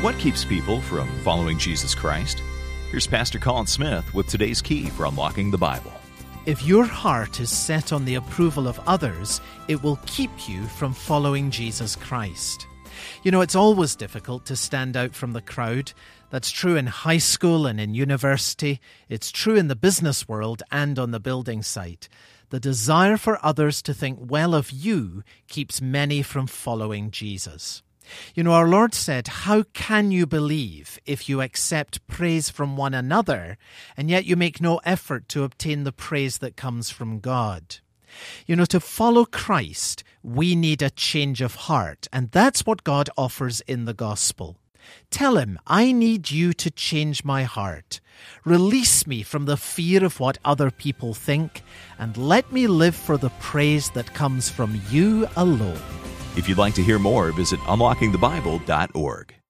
What keeps people from following Jesus Christ? Here's Pastor Colin Smith with today's key for unlocking the Bible. If your heart is set on the approval of others, it will keep you from following Jesus Christ. You know, it's always difficult to stand out from the crowd. That's true in high school and in university. It's true in the business world and on the building site. The desire for others to think well of you keeps many from following Jesus. You know, our Lord said, "How can you believe if you accept praise from one another, and yet you make no effort to obtain the praise that comes from God?" You know, to follow Christ, we need a change of heart, and that's what God offers in the gospel. Tell him, "I need you to change my heart. Release me from the fear of what other people think, and let me live for the praise that comes from you alone." If you'd like to hear more, visit unlockingthebible.org.